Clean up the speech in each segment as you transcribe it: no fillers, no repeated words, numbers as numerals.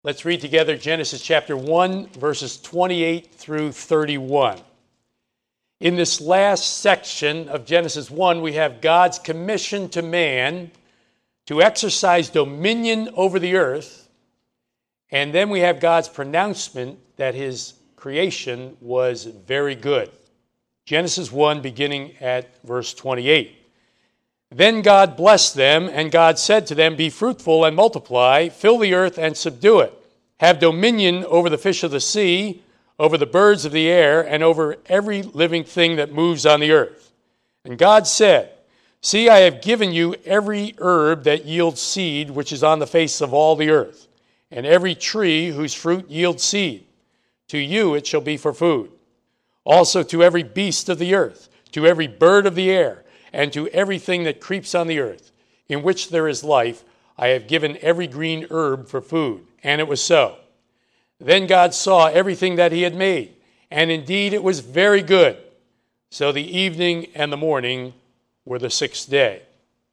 Let's read together Genesis chapter 1, verses 28 through 31. In this last section of Genesis 1, we have God's commission to man to exercise dominion over the earth, and then we have God's pronouncement that his creation was very good. Genesis 1, beginning at verse 28. Then God blessed them, and God said to them, "Be fruitful and multiply, fill the earth and subdue it. Have dominion over the fish of the sea, over the birds of the air, and over every living thing that moves on the earth." And God said, "See, I have given you every herb that yields seed, which is on the face of all the earth, and every tree whose fruit yields seed. To you it shall be for food. Also to every beast of the earth, to every bird of the air, and to everything that creeps on the earth, in which there is life, I have given every green herb for food." And it was so. Then God saw everything that he had made, and indeed it was very good. So the evening and the morning were the sixth day.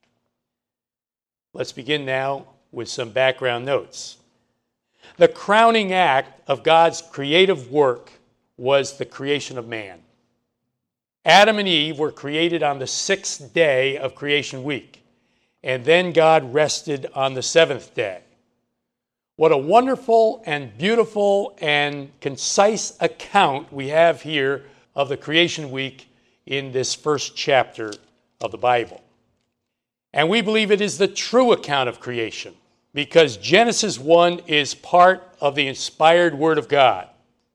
Let's begin now with some background notes. The crowning act of God's creative work was the creation of man. Adam and Eve were created on the sixth day of creation week, and then God rested on the seventh day. What a wonderful and beautiful and concise account we have here of the creation week in this first chapter of the Bible. And we believe it is the true account of creation because Genesis 1 is part of the inspired Word of God.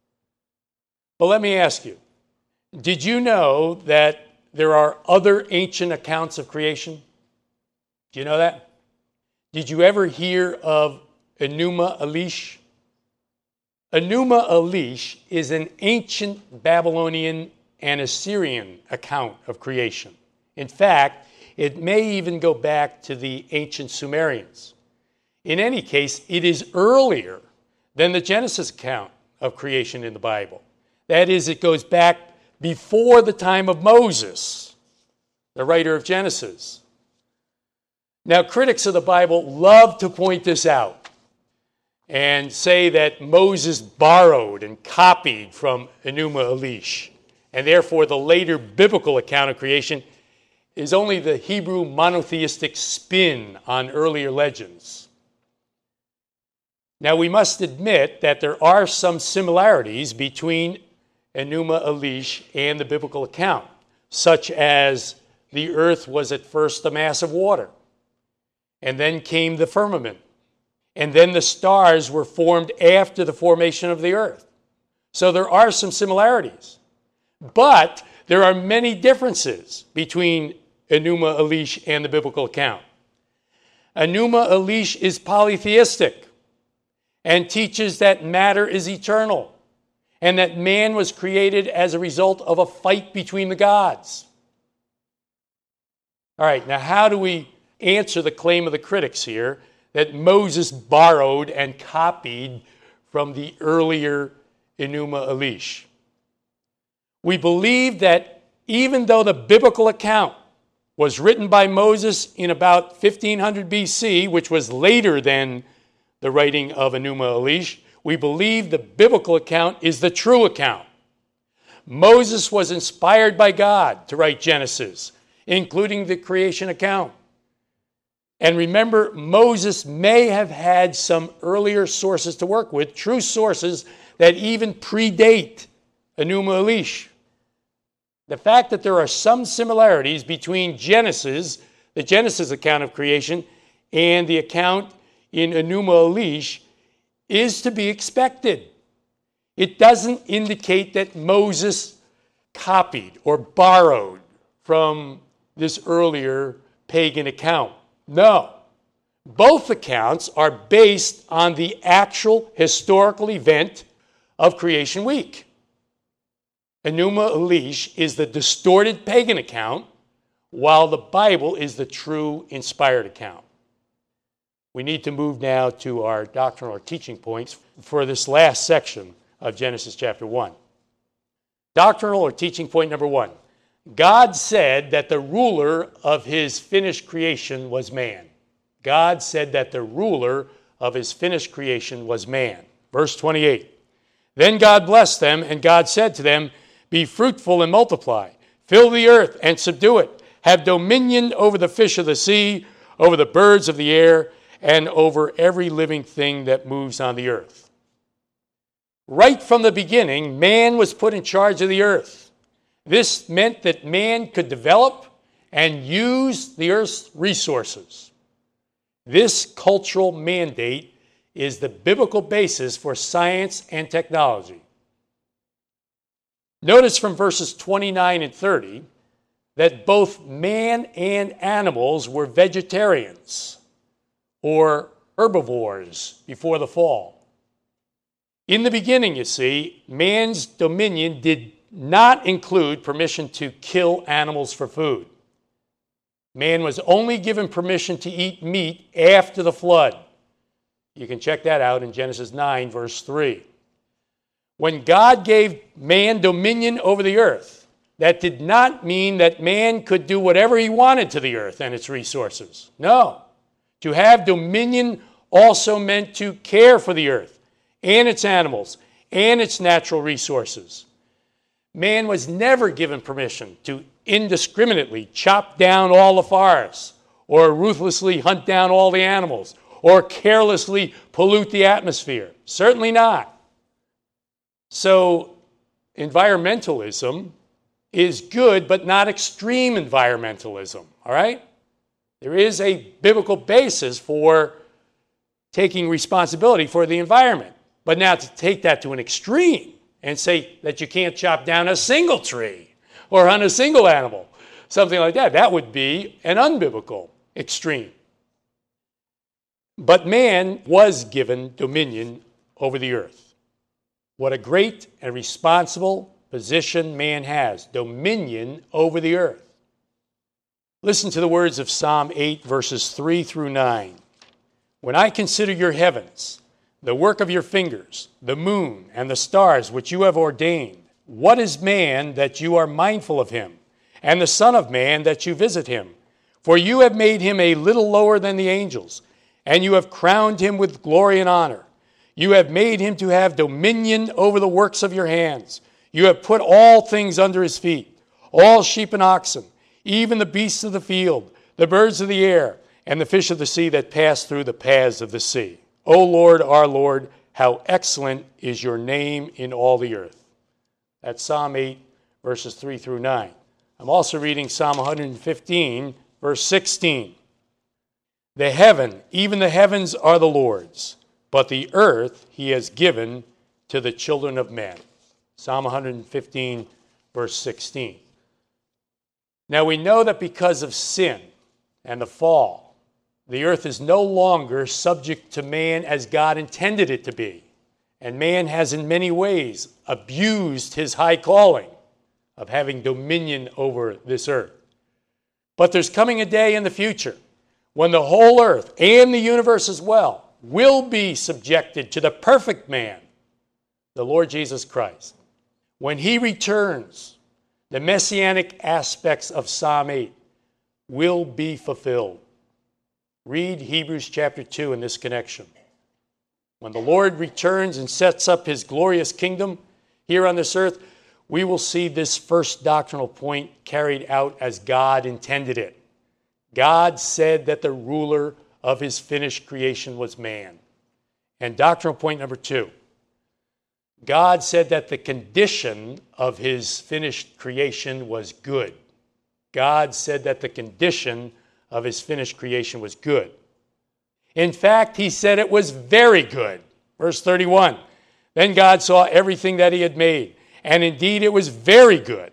But let me ask you, did you know that there are other ancient accounts of creation? Do you know that? Did you ever hear of Enuma Elish? Enuma Elish is an ancient Babylonian and Assyrian account of creation. In fact, it may even go back to the ancient Sumerians. In any case, it is earlier than the Genesis account of creation in the Bible. That is, it goes back before the time of Moses, the writer of Genesis. Now, critics of the Bible love to point this out and say that Moses borrowed and copied from Enuma Elish, and therefore the later biblical account of creation is only the Hebrew monotheistic spin on earlier legends. Now, we must admit that there are some similarities between Enuma Elish and the biblical account, such as the earth was at first a mass of water, and then came the firmament, and then the stars were formed after the formation of the earth. So there are some similarities. But there are many differences between Enuma Elish and the biblical account. Enuma Elish is polytheistic and teaches that matter is eternal and that man was created as a result of a fight between the gods. All right, now how do we answer the claim of the critics here that Moses borrowed and copied from the earlier Enuma Elish? We believe that even though the biblical account was written by Moses in about 1500 BC, which was later than the writing of Enuma Elish, we believe the biblical account is the true account. Moses was inspired by God to write Genesis, including the creation account. And remember, Moses may have had some earlier sources to work with, true sources that even predate Enuma Elish. The fact that there are some similarities between Genesis, the Genesis account of creation, and the account in Enuma Elish is to be expected. It doesn't indicate that Moses copied or borrowed from this earlier pagan account. No. Both accounts are based on the actual historical event of Creation Week. Enuma Elish is the distorted pagan account, while the Bible is the true inspired account. We need to move now to our doctrinal or teaching points for this last section of Genesis chapter 1. Doctrinal or teaching point number 1. God said that the ruler of his finished creation was man. God said that the ruler of his finished creation was man. Verse 28. Then God blessed them, and God said to them, be fruitful and multiply. Fill the earth and subdue it. Have dominion over the fish of the sea, over the birds of the air, and over every living thing that moves on the earth. Right from the beginning, man was put in charge of the earth. This meant that man could develop and use the earth's resources. This cultural mandate is the biblical basis for science and technology. Notice from verses 29 and 30 that both man and animals were vegetarians or herbivores before the fall. In the beginning, you see, man's dominion did not include permission to kill animals for food. Man was only given permission to eat meat after the flood. You can check that out in Genesis 9, verse 3. When God gave man dominion over the earth, that did not mean that man could do whatever he wanted to the earth and its resources. No. To have dominion also meant to care for the earth and its animals and its natural resources. Man was never given permission to indiscriminately chop down all the forests or ruthlessly hunt down all the animals or carelessly pollute the atmosphere. Certainly not. So environmentalism is good, but not extreme environmentalism, all right? There is a biblical basis for taking responsibility for the environment. But now to take that to an extreme and say that you can't chop down a single tree or hunt a single animal, something like that, that would be an unbiblical extreme. But man was given dominion over the earth. What a great and responsible position man has, dominion over the earth. Listen to the words of Psalm 8, verses 3 through 9. When I consider your heavens, the work of your fingers, the moon and the stars which you have ordained, what is man that you are mindful of him, and the Son of Man that you visit him? For you have made him a little lower than the angels, and you have crowned him with glory and honor. You have made him to have dominion over the works of your hands. You have put all things under his feet, all sheep and oxen, even the beasts of the field, the birds of the air, and the fish of the sea that pass through the paths of the sea. O Lord, our Lord, how excellent is your name in all the earth. That's Psalm 8, verses 3 through 9. I'm also reading Psalm 115, verse 16. The heaven, even the heavens are the Lord's, but the earth he has given to the children of men. Psalm 115, verse 16. Now we know that because of sin and the fall, the earth is no longer subject to man as God intended it to be. And man has in many ways abused his high calling of having dominion over this earth. But there's coming a day in the future when the whole earth and the universe as well will be subjected to the perfect man, the Lord Jesus Christ. When he returns, the messianic aspects of Psalm 8 will be fulfilled. Read Hebrews chapter 2 in this connection. When the Lord returns and sets up his glorious kingdom here on this earth, we will see this first doctrinal point carried out as God intended it. God said that the ruler of his finished creation was man. And doctrinal point number 2, God said that the condition of his finished creation was good. God said that the condition of his finished creation was good. In fact, he said it was very good. Verse 31, then God saw everything that he had made, and indeed it was very good.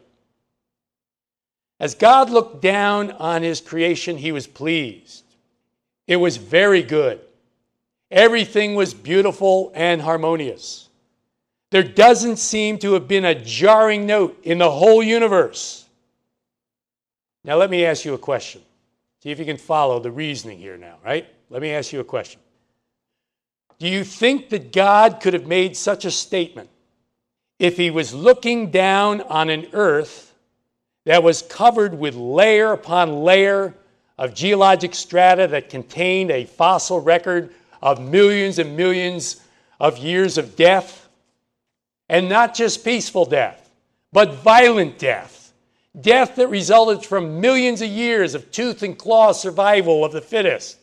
As God looked down on his creation, he was pleased. It was very good. Everything was beautiful and harmonious. There doesn't seem to have been a jarring note in the whole universe. Now let me ask you a question. See if you can follow the reasoning here now, right? Let me ask you a question. Do you think that God could have made such a statement if he was looking down on an earth that was covered with layer upon layer of geologic strata that contained a fossil record of millions and millions of years of death. And not just peaceful death, but violent death. Death that resulted from millions of years of tooth and claw survival of the fittest.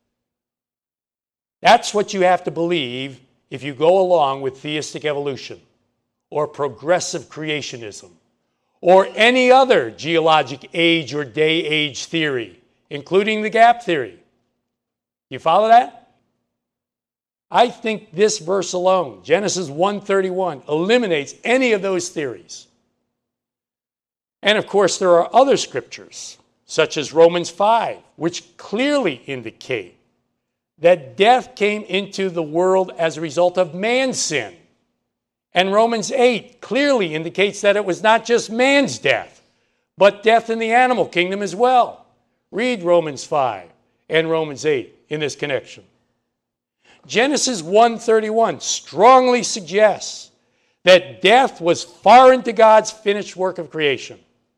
That's what you have to believe if you go along with theistic evolution or progressive creationism or any other geologic age or day age theory, including the gap theory. You follow that? I think this verse alone, Genesis 1:31, eliminates any of those theories. And of course, there are other scriptures, such as Romans 5, which clearly indicate that death came into the world as a result of man's sin. And Romans 8 clearly indicates that it was not just man's death, but death in the animal kingdom as well. Read Romans 5 and Romans 8 in this connection. Genesis 1:31 strongly suggests that death was foreign to God's finished work of creation.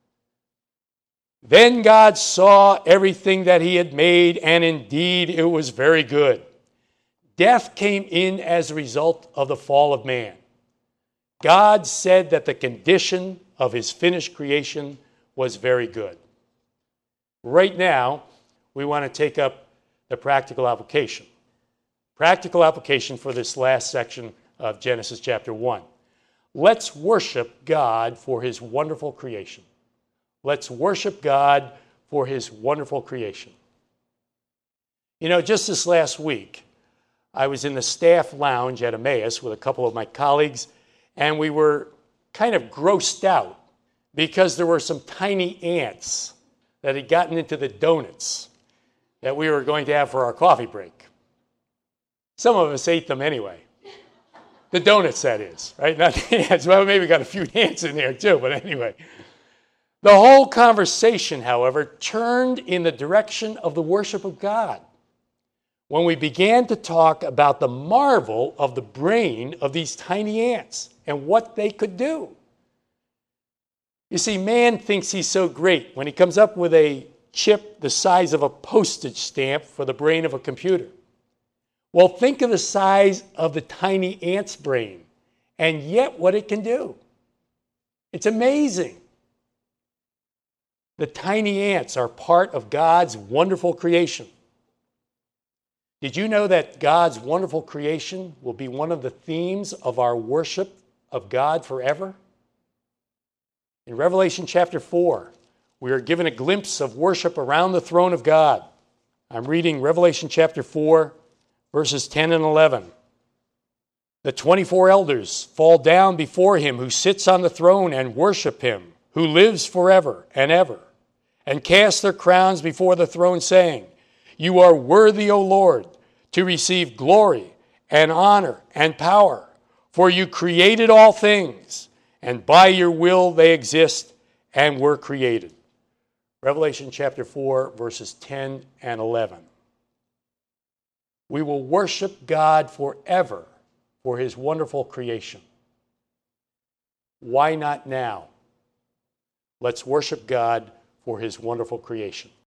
Then God saw everything that he had made, and indeed it was very good. Death came in as a result of the fall of man. God said that the condition of his finished creation was very good. Right now, we want to take up the practical application. Practical application for this last section of Genesis chapter 1. Let's worship God for his wonderful creation. Let's worship God for his wonderful creation. You know, just this last week, I was in the staff lounge at Emmaus with a couple of my colleagues, and we were kind of grossed out because there were some tiny ants that had gotten into the donuts that we were going to have for our coffee break. Some of us ate them anyway. The donuts, that is, right? Not the ants. Well, maybe got a few ants in there too, but anyway. The whole conversation, however, turned in the direction of the worship of God when we began to talk about the marvel of the brain of these tiny ants and what they could do. You see, man thinks he's so great when he comes up with a chip the size of a postage stamp for the brain of a computer. Well, think of the size of the tiny ant's brain, and yet what it can do. It's amazing. The tiny ants are part of God's wonderful creation. Did you know that God's wonderful creation will be one of the themes of our worship of God forever? In Revelation chapter 4, we are given a glimpse of worship around the throne of God. I'm reading Revelation chapter 4, verses 10 and 11. The 24 elders fall down before him who sits on the throne and worship him, who lives forever and ever, and cast their crowns before the throne, saying, "You are worthy, O Lord, to receive glory and honor and power, for you created all things, and by your will they exist and were created." Revelation chapter 4, verses 10 and 11. We will worship God forever for his wonderful creation. Why not now? Let's worship God for his wonderful creation.